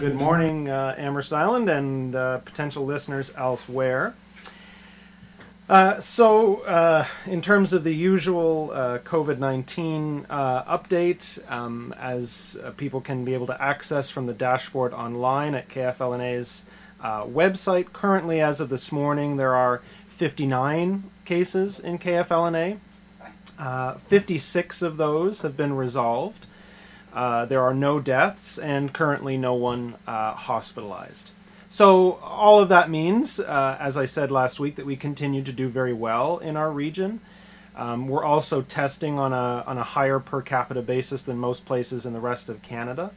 Good morning, Amherst Island and potential listeners elsewhere. In terms of the usual COVID-19 update, as people can be able to access from the dashboard online at KFLNA's website, currently as of this morning there are 59 cases in KFLNA. 56 of those have been resolved. There are no deaths and currently no one hospitalized. So all of that means, as I said last week, that we continue to do very well in our region. We're also testing on a higher per capita basis than most places in the rest of Canada.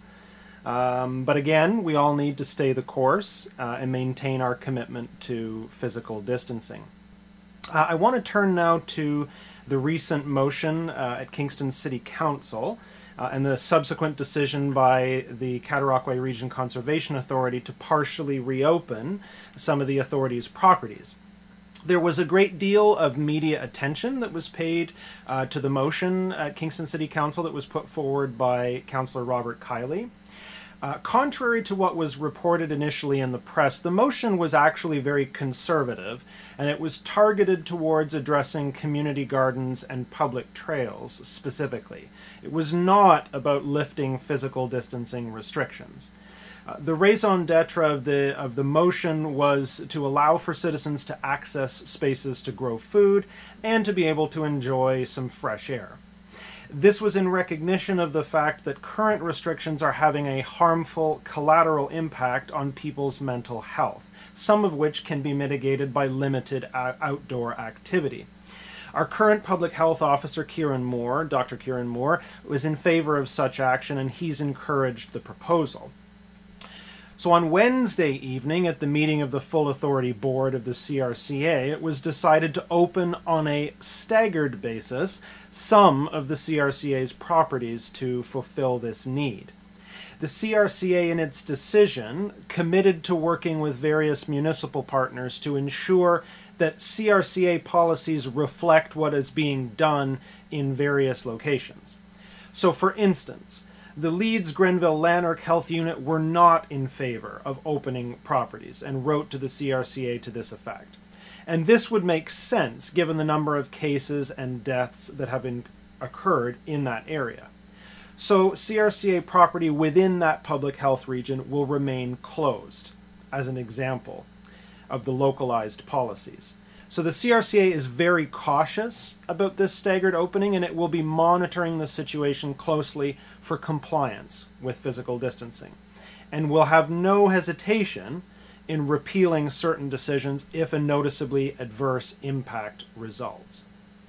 But again, we all need to stay the course and maintain our commitment to physical distancing. I want to turn now to the recent motion at Kingston City Council and the subsequent decision by the Cataraqui Region Conservation Authority to partially reopen some of the authority's properties. There was a great deal of media attention that was paid to the motion at Kingston City Council that was put forward by Councillor Robert Kiley. Contrary to what was reported initially in the press, the motion was actually very conservative, and it was targeted towards addressing community gardens and public trails specifically. It was not about lifting physical distancing restrictions. The raison d'etre of the motion was to allow for citizens to access spaces to grow food and to be able to enjoy some fresh air. This was in recognition of the fact that current restrictions are having a harmful collateral impact on people's mental health, some of which can be mitigated by limited outdoor activity. Our current public health officer, Kieran Moore, Dr. Kieran Moore, was in favor of such action, and he's encouraged the proposal. So on Wednesday evening, at the meeting of the Full Authority Board of the CRCA, it was decided to open on a staggered basis some of the CRCA's properties to fulfill this need. The CRCA, in its decision, committed to working with various municipal partners to ensure that CRCA policies reflect what is being done in various locations. So, for instance, the Leeds Grenville Lanark Health Unit were not in favor of opening properties and wrote to the CRCA to this effect. And this would make sense given the number of cases and deaths that have occurred in that area. So CRCA property within that public health region will remain closed, as an example of the localized policies. So the CRCA is very cautious about this staggered opening, and it will be monitoring the situation closely for compliance with physical distancing, and will have no hesitation in repealing certain decisions if a noticeably adverse impact results.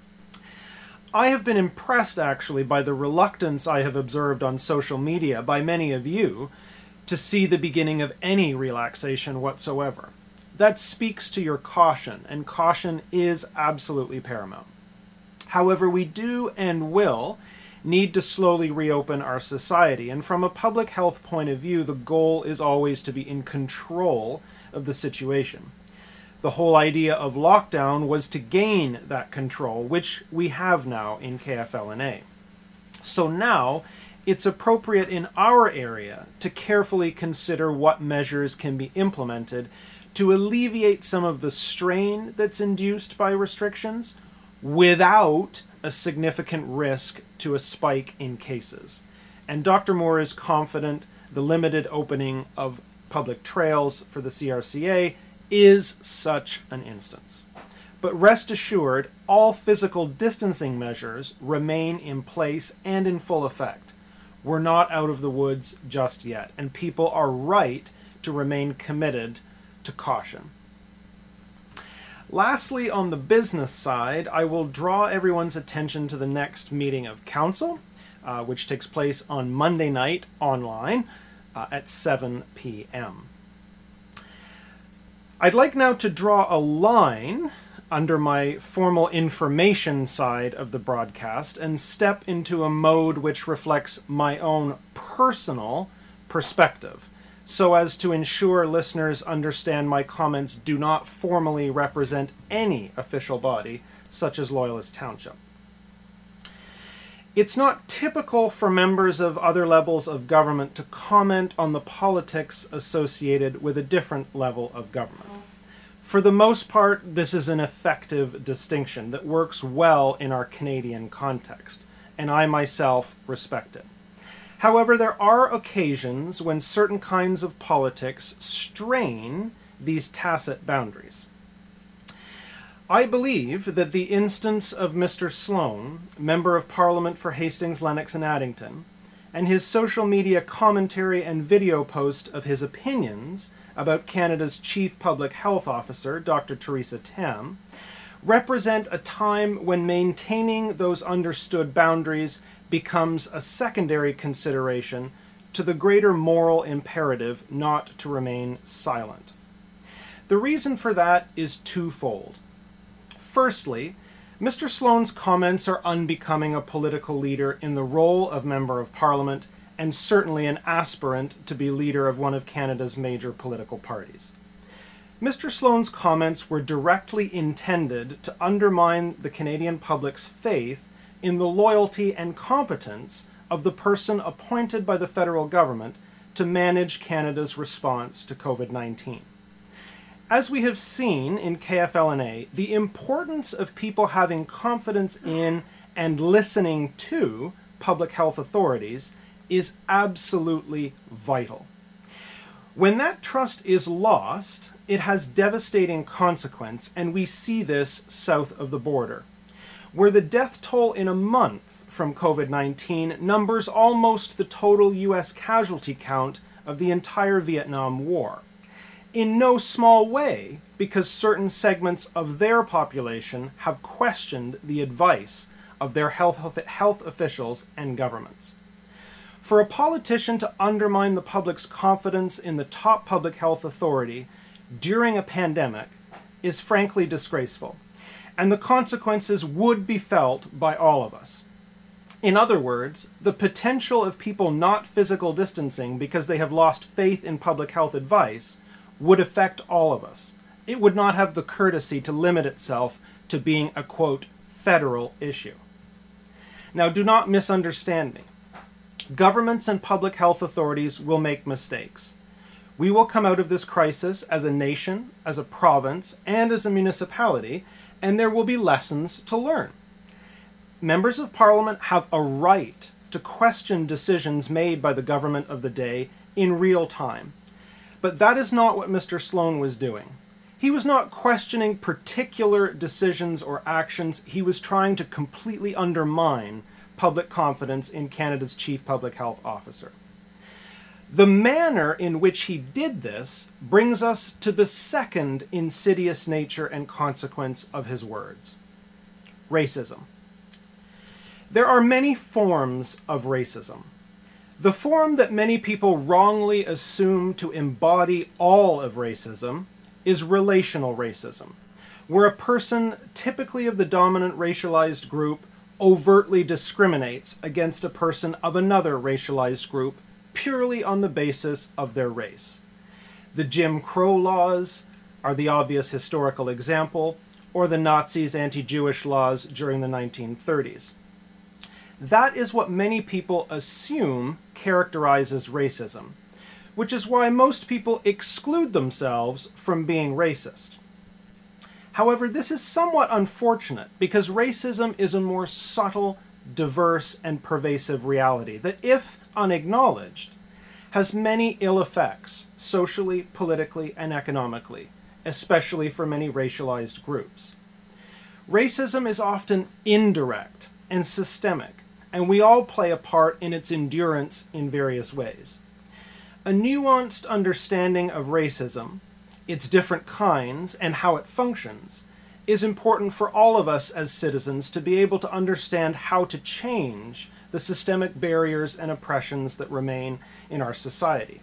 I have been impressed actually by the reluctance I have observed on social media by many of you to see the beginning of any relaxation whatsoever. That speaks to your caution, and caution is absolutely paramount. However, we do and will need to slowly reopen our society, and from a public health point of view, the goal is always to be in control of the situation. The whole idea of lockdown was to gain that control, which we have now in KFLNA. So now, it's appropriate in our area to carefully consider what measures can be implemented to alleviate some of the strain that's induced by restrictions without a significant risk to a spike in cases. And Dr. Moore is confident the limited opening of public trails for the CRCA is such an instance. But rest assured, all physical distancing measures remain in place and in full effect. We're not out of the woods just yet, and people are right to remain committed to caution. Lastly, on the business side, I will draw everyone's attention to the next meeting of council, which takes place on Monday night online at 7 p.m. I'd like now to draw a line under my formal information side of the broadcast and step into a mode which reflects my own personal perspective, so as to ensure listeners understand my comments do not formally represent any official body, such as Loyalist Township. It's not typical for members of other levels of government to comment on the politics associated with a different level of government. For the most part, this is an effective distinction that works well in our Canadian context, and I myself respect it. However, there are occasions when certain kinds of politics strain these tacit boundaries. I believe that the instance of Mr. Sloan, Member of Parliament for Hastings, Lennox and Addington, and his social media commentary and video post of his opinions about Canada's Chief Public Health Officer, Dr. Theresa Tam, represent a time when maintaining those understood boundaries becomes a secondary consideration to the greater moral imperative not to remain silent. The reason for that is twofold. Firstly, Mr. Sloan's comments are unbecoming a political leader in the role of Member of Parliament and certainly an aspirant to be leader of one of Canada's major political parties. Mr. Sloan's comments were directly intended to undermine the Canadian public's faith in the loyalty and competence of the person appointed by the federal government to manage Canada's response to COVID-19. As we have seen in KFLNA, the importance of people having confidence in and listening to public health authorities is absolutely vital. When that trust is lost, it has devastating consequence, and we see this south of the border, where the death toll in a month from COVID-19 numbers almost the total US casualty count of the entire Vietnam War. In no small way because certain segments of their population have questioned the advice of their health officials and governments. For a politician to undermine the public's confidence in the top public health authority during a pandemic is frankly disgraceful, and the consequences would be felt by all of us. In other words, the potential of people not physical distancing because they have lost faith in public health advice would affect all of us. It would not have the courtesy to limit itself to being a, quote, federal issue. Now, do not misunderstand me. Governments and public health authorities will make mistakes. We will come out of this crisis as a nation, as a province, and as a municipality, and there will be lessons to learn. Members of Parliament have a right to question decisions made by the government of the day in real time. But that is not what Mr. Sloan was doing. He was not questioning particular decisions or actions. He was trying to completely undermine public confidence in Canada's Chief Public Health Officer. The manner in which he did this brings us to the second insidious nature and consequence of his words: racism. There are many forms of racism. The form that many people wrongly assume to embody all of racism is relational racism, where a person, typically of the dominant racialized group, overtly discriminates against a person of another racialized group purely on the basis of their race. The Jim Crow laws are the obvious historical example, or the Nazis' anti-Jewish laws during the 1930s. That is what many people assume characterizes racism, which is why most people exclude themselves from being racist. However, this is somewhat unfortunate because racism is a more subtle, diverse, and pervasive reality that, if unacknowledged, has many ill effects socially, politically, and economically, especially for many racialized groups. Racism is often indirect and systemic, and we all play a part in its endurance in various ways. A nuanced understanding of racism, its different kinds, and how it functions, is important for all of us as citizens to be able to understand how to change the systemic barriers and oppressions that remain in our society.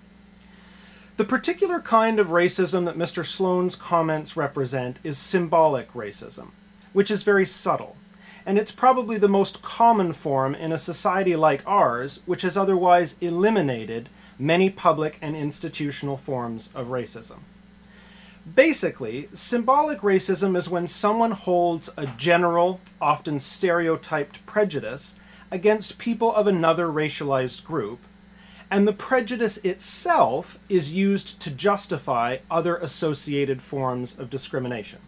The particular kind of racism that Mr. Sloan's comments represent is symbolic racism, which is very subtle. And it's probably the most common form in a society like ours, which has otherwise eliminated many public and institutional forms of racism. Basically, symbolic racism is when someone holds a general, often stereotyped prejudice against people of another racialized group, and the prejudice itself is used to justify other associated forms of discrimination.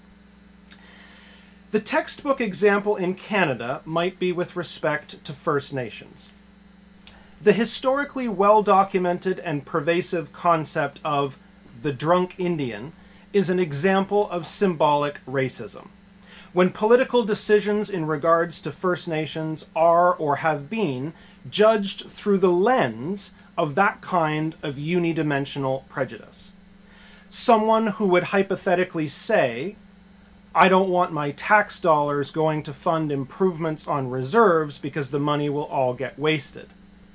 The textbook example in Canada might be with respect to First Nations. The historically well-documented and pervasive concept of the drunk Indian is an example of symbolic racism. When political decisions in regards to First Nations are or have been judged through the lens of that kind of unidimensional prejudice. Someone who would hypothetically say, I don't want my tax dollars going to fund improvements on reserves because the money will all get wasted.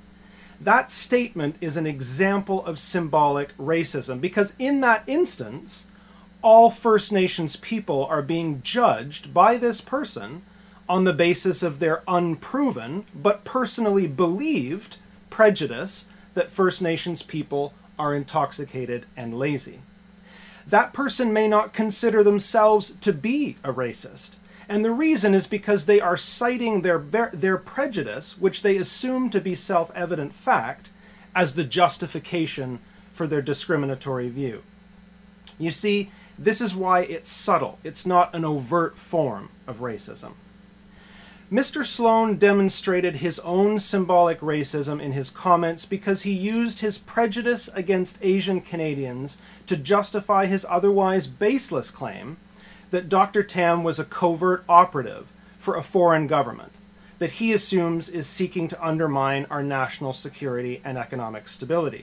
That statement is an example of symbolic racism because in that instance, all First Nations people are being judged by this person on the basis of their unproven but personally believed prejudice that First Nations people are intoxicated and lazy. That person may not consider themselves to be a racist, and the reason is because they are citing their prejudice, which they assume to be self-evident fact, as the justification for their discriminatory view. You see, this is why it's subtle. It's not an overt form of racism. Mr. Sloan demonstrated his own symbolic racism in his comments because he used his prejudice against Asian Canadians to justify his otherwise baseless claim that Dr. Tam was a covert operative for a foreign government that he assumes is seeking to undermine our national security and economic stability.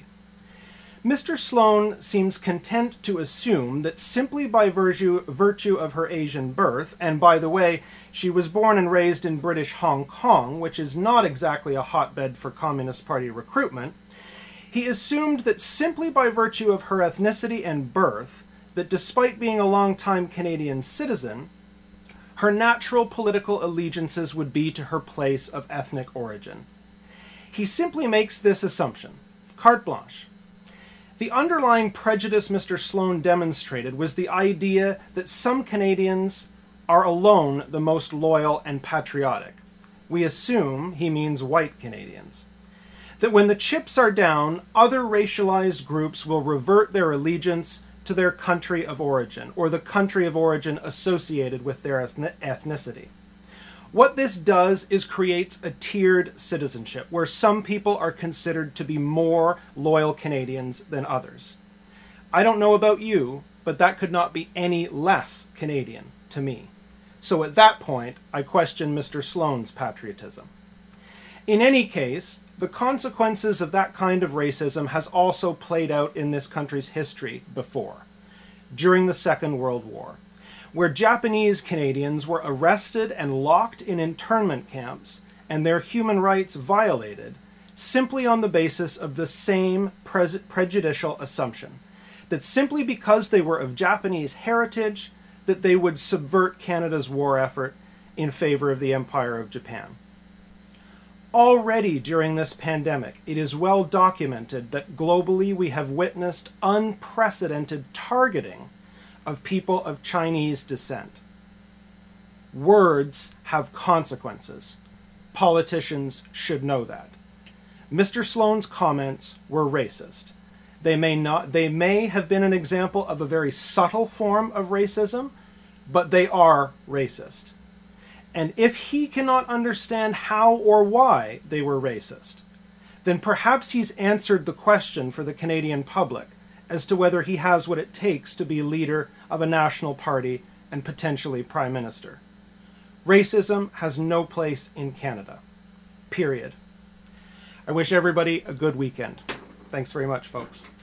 Mr. Sloan seems content to assume that simply by virtue of her Asian birth, and by the way, she was born and raised in British Hong Kong, which is not exactly a hotbed for Communist Party recruitment, he assumed that simply by virtue of her ethnicity and birth, that despite being a long-time Canadian citizen, her natural political allegiances would be to her place of ethnic origin. He simply makes this assumption, carte blanche. The underlying prejudice Mr. Sloan demonstrated was the idea that some Canadians are alone the most loyal and patriotic. We assume he means white Canadians. That when the chips are down, other racialized groups will revert their allegiance to their country of origin, or the country of origin associated with their ethnicity. What this does is creates a tiered citizenship, where some people are considered to be more loyal Canadians than others. I don't know about you, but that could not be any less Canadian to me. So at that point, I question Mr. Sloan's patriotism. In any case, the consequences of that kind of racism has also played out in this country's history before, during the Second World War, where Japanese Canadians were arrested and locked in internment camps and their human rights violated simply on the basis of the same prejudicial assumption, that simply because they were of Japanese heritage, that they would subvert Canada's war effort in favor of the Empire of Japan. Already during this pandemic, it is well documented that globally we have witnessed unprecedented targeting of people of Chinese descent. Words have consequences. Politicians should know that. Mr. Sloan's comments were racist. They may have been an example of a very subtle form of racism, but they are racist. And if he cannot understand how or why they were racist, then perhaps he's answered the question for the Canadian public as to whether he has what it takes to be leader of a national party and potentially prime minister. Racism has no place in Canada. Period. I wish everybody a good weekend. Thanks very much, folks.